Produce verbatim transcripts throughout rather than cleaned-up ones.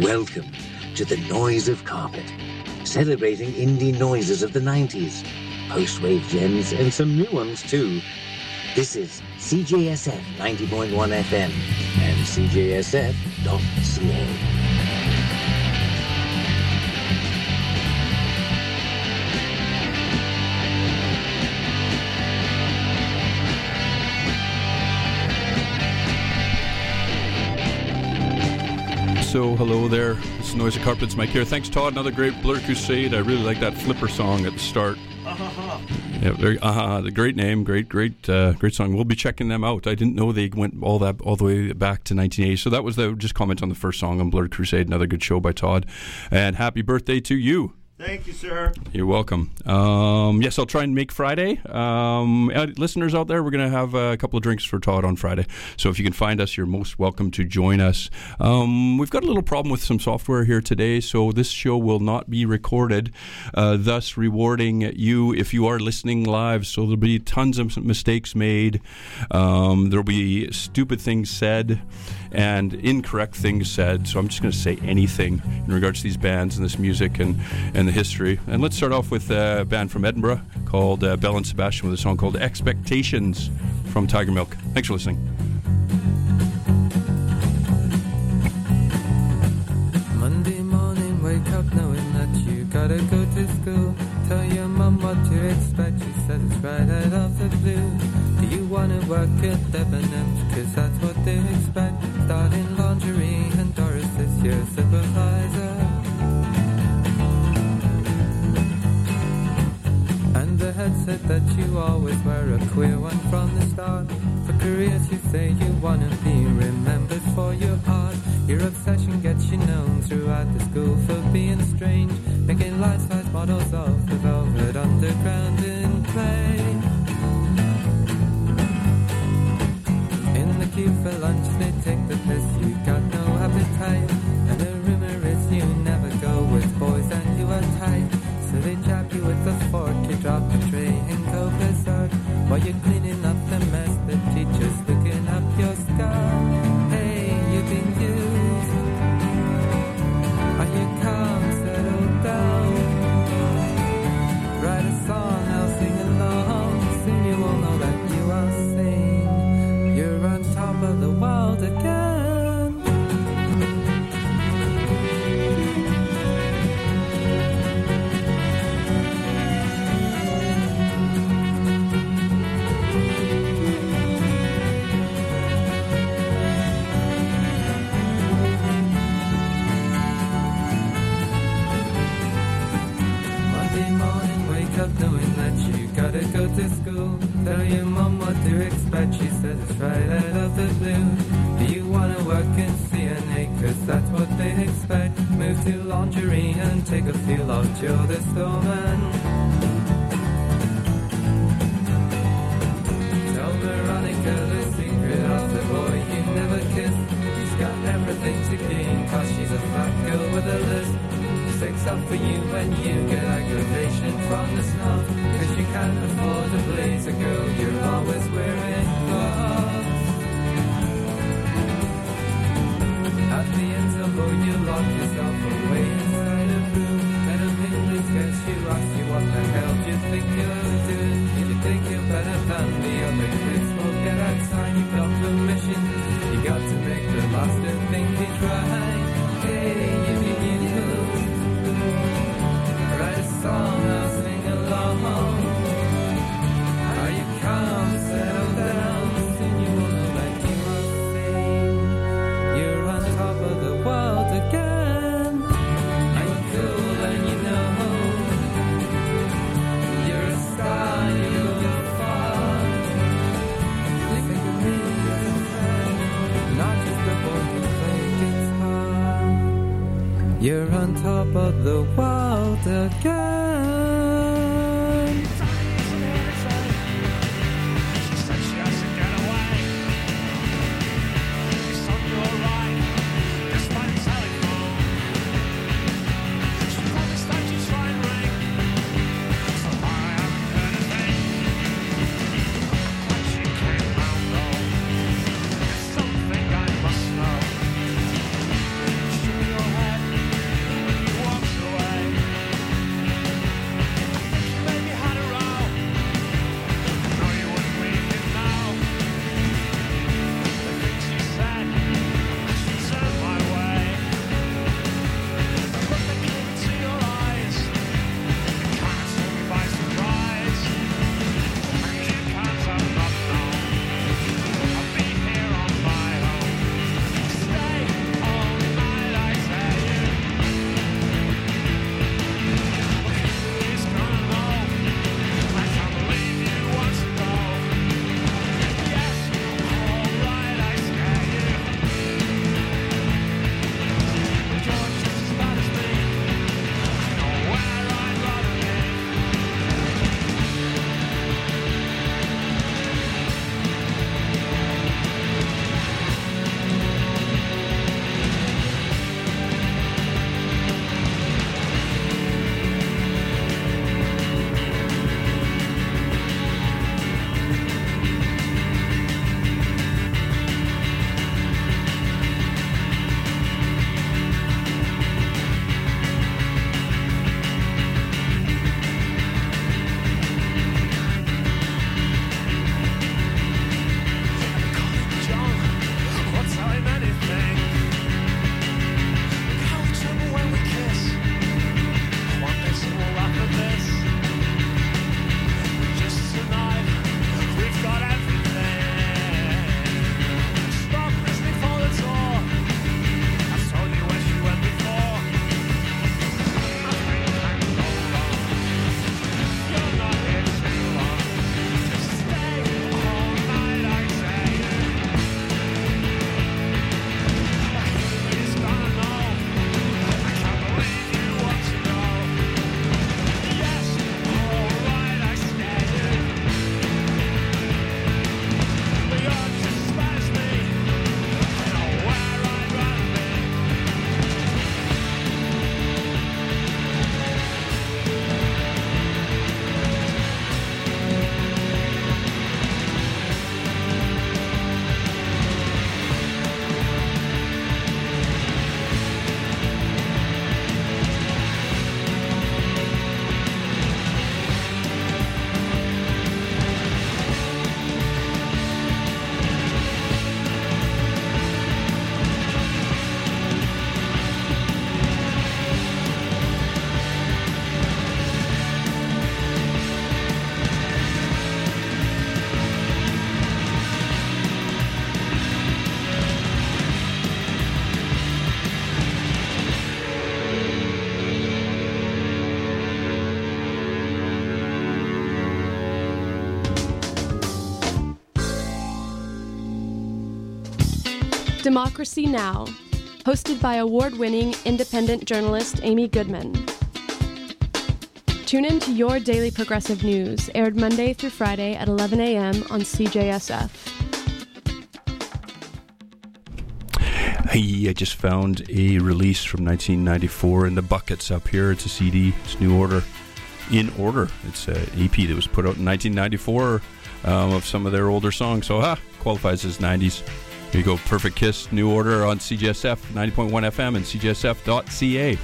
Welcome to the Noise of Carpet, celebrating indie noises of the nineties, post-wave gems and some new ones too. This is C J S F ninety point one F M and C J S F dot C A. So, hello there. This is Noise of Carpets, Mike here. Thanks, Todd. Another great Blur Crusade. I really like that Flipper song at the start. Uh-huh. Yeah, very, uh-huh, the great name, great, great, uh, great song. We'll be checking them out. I didn't know they went all that all the way back to nineteen eighty. So that was the just comment on the first song on Blur Crusade. Another good show by Todd. And happy birthday to you. Thank you, sir. You're welcome. Um, yes, I'll try and make Friday. Um, uh, listeners out there, we're going to have a couple of drinks for Todd on Friday. So if you can find us, you're most welcome to join us. Um, we've got a little problem with some software here today, so this show will not be recorded, uh, thus rewarding you if you are listening live. So there'll be tons of mistakes made. Um, there'll be stupid things said and incorrect things said. So I'm just going to say anything in regards to these bands and this music and, and the history. And let's start off with a band from Edinburgh called uh, Belle and Sebastian with a song called Expectations from Tiger Milk. Thanks for listening. Monday morning, wake up knowing that you gotta go to school. Tell your mum what to expect, she says it's right out of the blue. Do you wanna work at Debenhams, cause that's what they expect. Starting lingerie and Doris is your supervisor. And the head said that you always were a queer one from the start. For careers you say you wanna be remembered for your art. Your obsession gets you known throughout the school for being strange, making life-size models of the velvet underground in play. In the queue for lunch they take the piss, you got no appetite. And the rumor is you never go with boys and you are tight. So they jab you with a fork, you drop the tray and go berserk. While you're cleaning up the mess, the teacher's looking up your skirt. Hey, you've been used. Are you calm, settle down? Write a song, I'll sing along. Soon you will know that you are sane. You're on top of the world again. Knowing that you gotta go to school. Tell your mum what to expect, she says it's right out of the blue. Do you wanna work in C N A, cause that's what they expect. Move to lingerie and take a feel of Joe the Stoneman. Tell Veronica the secret of the boy you never kissed. She's got everything to gain, cause she's a fat girl with a list. Sticks up for you when you get aggravation from the snob, cause you can't afford a blazer, girl, you're always wearing gloves. At the interval you lock yourself away inside a room, and a minute gets you, ask you what the hell do you think you're doing. If you think you're better than the other kids, well get outside, you've got permission. You got to make the master think he's right. Hey, if you need to write a song, I'll sing along. Are you calm, settle down? Soon you will know that you are sane. You're on top of the world again. Are you cool and you know you're a star, you go far. Listen to me as a friend, not just a boy who plays guitar. You're on top of the world again. Something I must know. Show your head. Democracy Now!, hosted by award-winning independent journalist Amy Goodman. Tune in to Your Daily Progressive News, aired Monday through Friday at eleven a.m. on C J S F. Hey, I just found a release from nineteen ninety-four in the buckets up here. It's a C D. It's New Order. In Order. It's an E P that was put out in nineteen ninety-four um, of some of their older songs. So, ha, qualifies as nineties. Here you go. Perfect Kiss, New Order on C J S F, ninety point one F M and C J S F dot C A.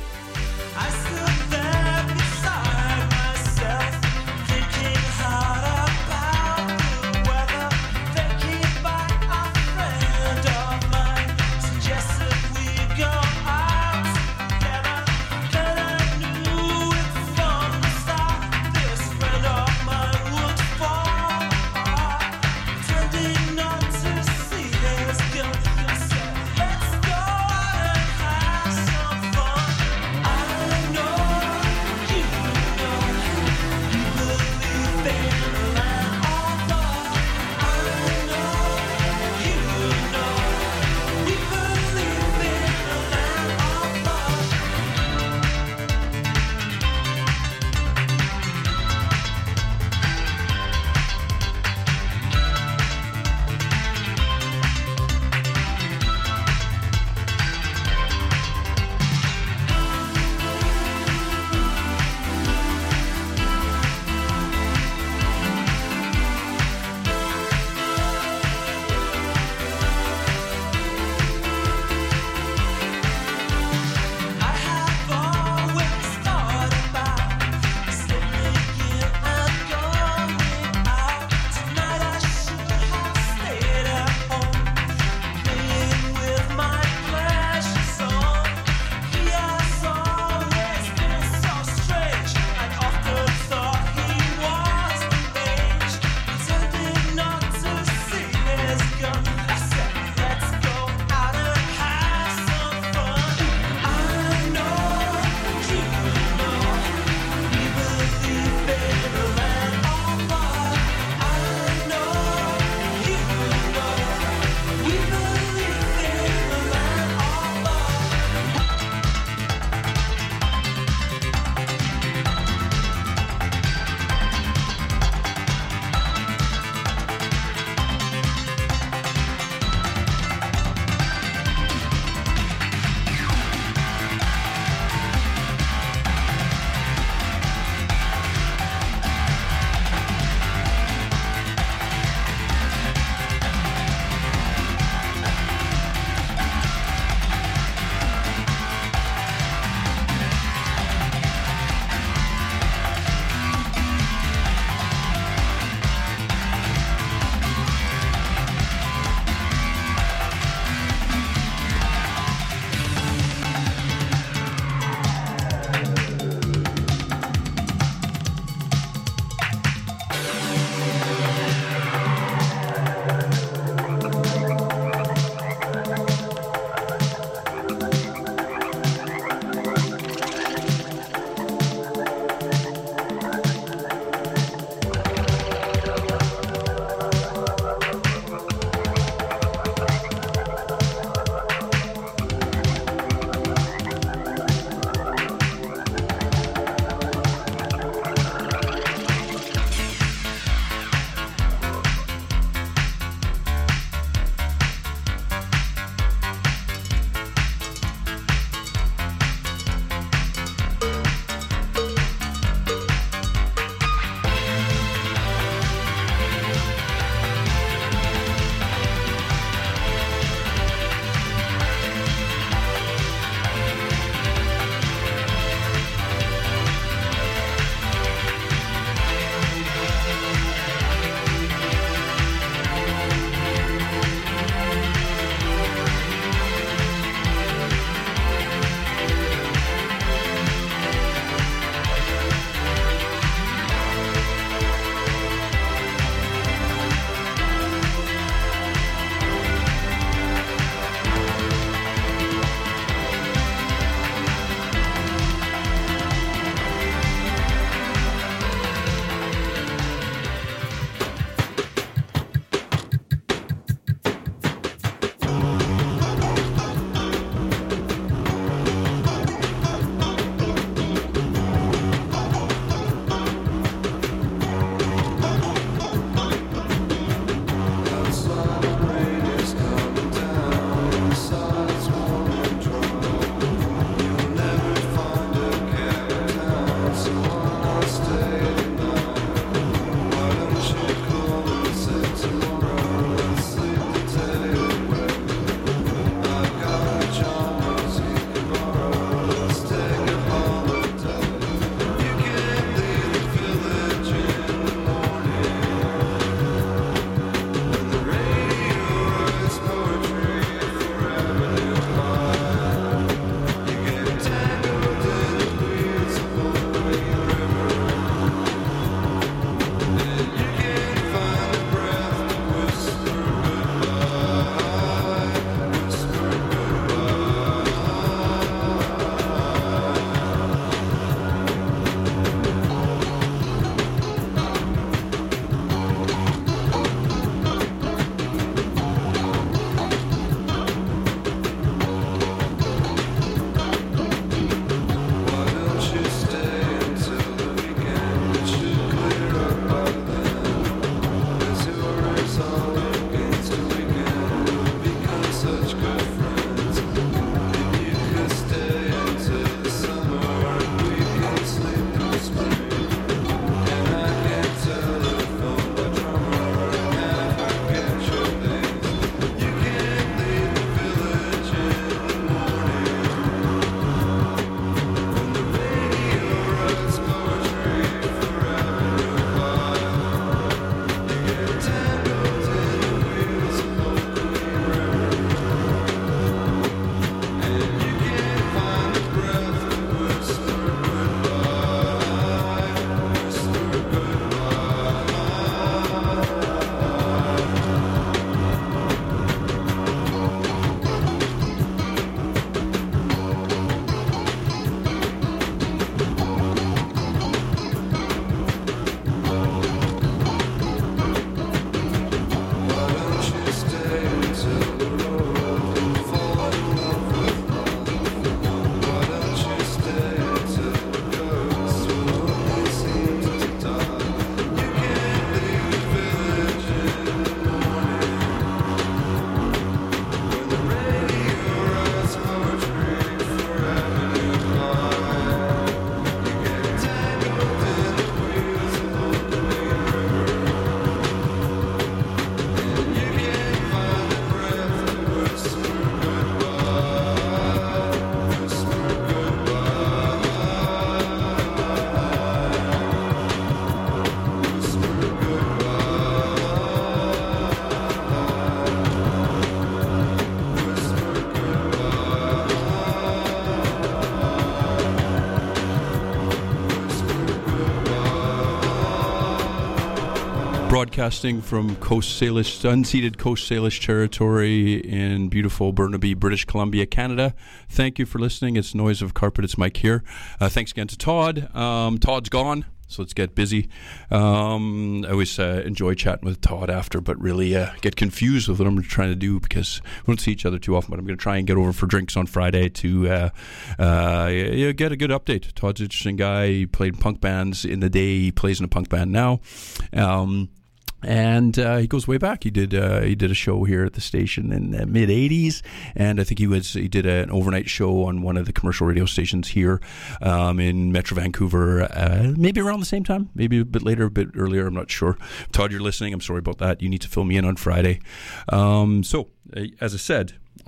broadcasting from Coast Salish, unceded Coast Salish territory in beautiful Burnaby, British Columbia, Canada. Thank you for listening. It's Noise of Carpet. It's Mike here. Uh, thanks again to Todd. Um, Todd's gone, so let's get busy. Um, I always uh, enjoy chatting with Todd after, but really uh, get confused with what I'm trying to do because we don't see each other too often. But I'm going to try and get over for drinks on Friday to uh, uh, yeah, get a good update. Todd's an interesting guy. He played in punk bands in the day. He plays in a punk band now. Um, And uh, he goes way back. He did uh, he did a show here at the station in the mid eighties, and I think he was he did an overnight show on one of the commercial radio stations here um, in Metro Vancouver. Uh, maybe around the same time, maybe a bit later, a bit earlier. I'm not sure. Todd, you're listening. I'm sorry about that. You need to fill me in on Friday. Um, so, uh, as I said.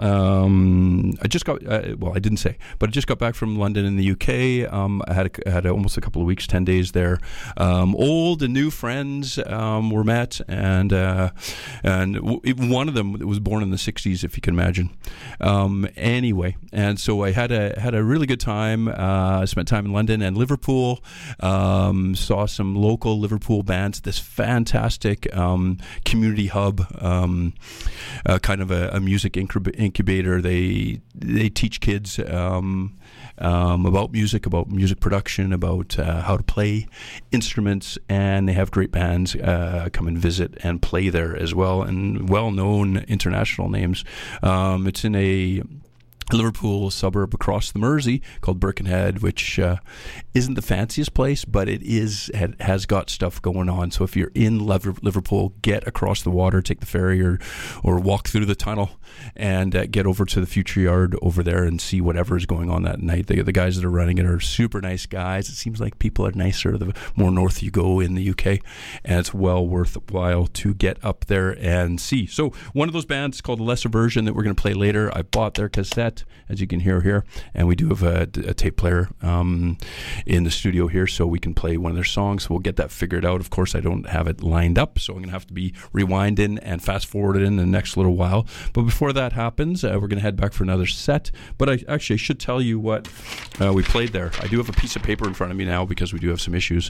Um, I just got, uh, well, I didn't say, but I just got back from London in the U K. Um, I had a, had a, almost a couple of weeks, ten days there. Um, old and new friends um, were met, and uh, and w- one of them was born in the sixties, if you can imagine. Um, anyway, and so I had a had a really good time. Uh, I spent time in London and Liverpool. Um, saw some local Liverpool bands. This fantastic um, community hub, um, uh, kind of a, a music incubator. incubator. They they teach kids um, um, about music, about music production, about uh, how to play instruments, and they have great bands uh, come and visit and play there as well, and well-known international names. Um, it's in a Liverpool suburb across the Mersey called Birkenhead, which uh, isn't the fanciest place, but it is has got stuff going on. So if you're in Liverpool, get across the water, take the ferry, or or walk through the tunnel, and uh, get over to the Future Yard over there and see whatever is going on that night. The, the guys that are running it are super nice guys. It seems like people are nicer the more north you go in the U K, and it's well worthwhile to get up there and see. So one of those bands called The Lesser Version that we're going to play later. I bought their cassette, as you can hear here, and we do have a, a tape player um, in the studio here, so we can play one of their songs. We'll get that figured out. Of course, I don't have it lined up, so I'm going to have to be rewinding and fast forwarding in the next little while. But before that happens, uh, we're going to head back for another set. But I actually I should tell you what uh, we played there. I do have a piece of paper in front of me now because we do have some issues.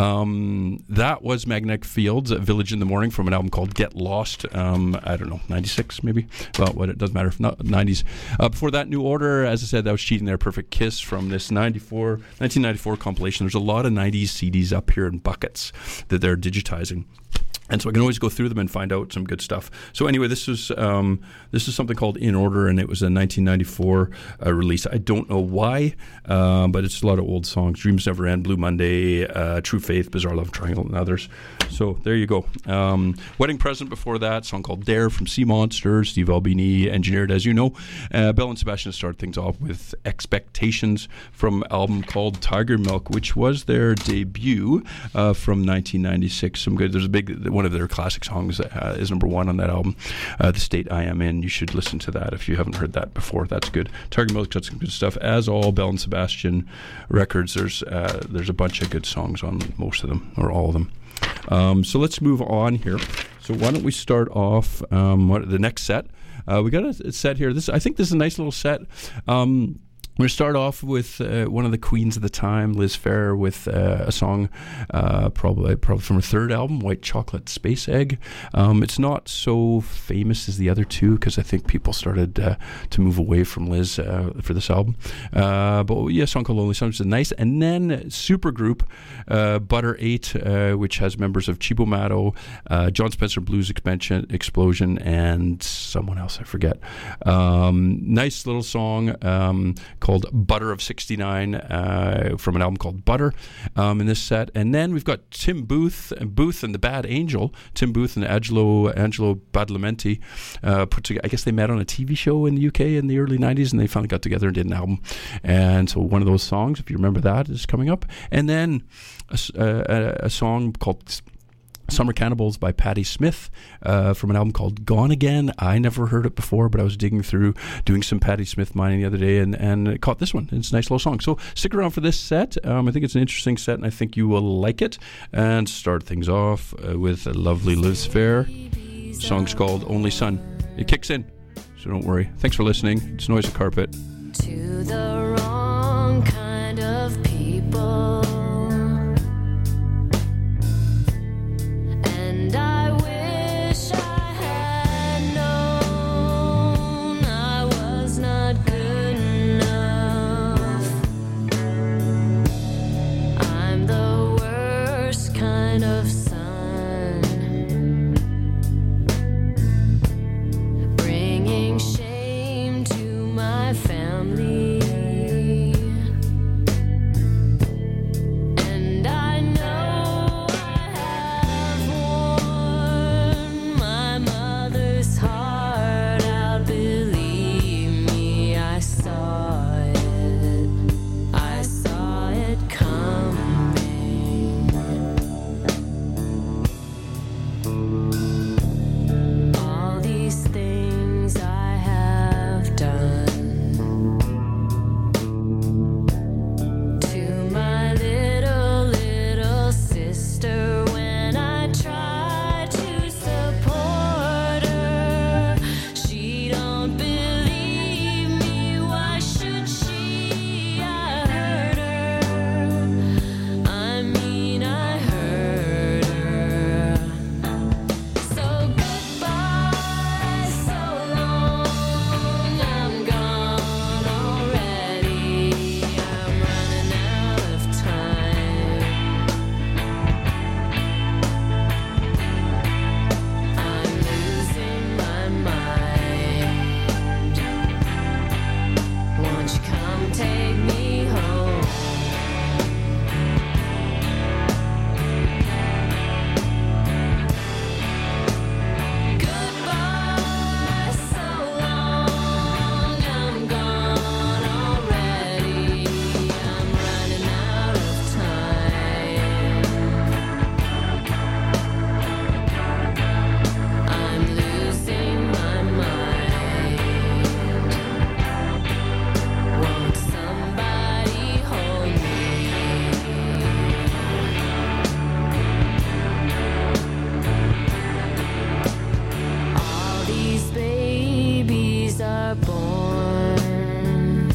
Um, that was Magnetic Fields, Village in the Morning, from an album called Get Lost. Um, I don't know, ninety-six maybe? Well, what, it doesn't matter. Not nineties. Uh, before that, New Order, as I said, that was Cheating Their Perfect Kiss from this ninety-four, nineteen ninety-four compilation. There's a lot of nineties C Ds up here in buckets that they're digitizing. And so I can always go through them and find out some good stuff. So anyway, this is um, this is something called In Order, and it was a nineteen ninety-four uh, release. I don't know why, uh, but it's a lot of old songs. Dreams Never End, Blue Monday, uh, True Faith, Bizarre Love Triangle, and others. So there you go. Um, Wedding Present before that, song called Dare from Sea Monster. Steve Albini engineered, as you know. Uh, Bell and Sebastian started things off with Expectations from an album called Tiger Milk, which was their debut uh, from nineteen ninety-six. Some good. There's a big... One of their classic songs uh, is number one on that album, uh, The State I Am In. You should listen to that if you haven't heard that before. That's good. Tiger Milk's got some good stuff. As all Bell and Sebastian records, there's uh, there's a bunch of good songs on most of them, or all of them. Um, so let's move on here. So why don't we start off um, what, the next set? Uh, we got a set here. This I think this is a nice little set. Um, We're going to start off with uh, one of the queens of the time, Liz Phair, with uh, a song uh, probably probably from her third album, White Chocolate Space Egg. Um, it's not so famous as the other two because I think people started uh, to move away from Liz uh, for this album. Uh, but yeah, a song called Lonely Sun is nice. And then supergroup uh, Butter eight, uh, which has members of Chibo Matto, uh, John Spencer Blues Expansion, Explosion, and someone else, I forget. Um, nice little song um, called called Butter of sixty-nine uh, from an album called Butter um, in this set. And then we've got Tim Booth, Booth and the Bad Angel. Tim Booth and Angelo, Angelo Badalamenti uh, put together, I guess they met on a T V show in the U K in the early nineties, and they finally got together and did an album. And so one of those songs, if you remember that, is coming up. And then a, a, a song called Summer Cannibals by Patti Smith uh, from an album called Gone Again. I never heard it before, but I was digging through, doing some Patti Smith mining the other day, and, and caught this one. It's a nice little song. So stick around for this set. Um, I think it's an interesting set, and I think you will like it. And start things off uh, with a lovely Liz Phair. The song's called Only Sun. It kicks in, so don't worry. Thanks for listening. It's Noise of Carpet. To the wrong kind of people, and I kind of sun, bringing shame to my family. And I know I have worn my mother's heart out. Believe me, I saw it. I saw it coming. All these things I have done to my little, little sister when I try to support her. She don't believe me. Why should she? I hurt her. I mean, I hurt her. So goodbye, so long. I'm gone already. I'm running out of time. I'm losing my mind. Won't you come take me home? Goodbye, so long. I'm gone already. I'm running out of time. I'm losing my mind. Won't somebody hold me? All these babies are born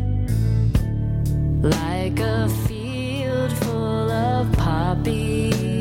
like a field full of poppies.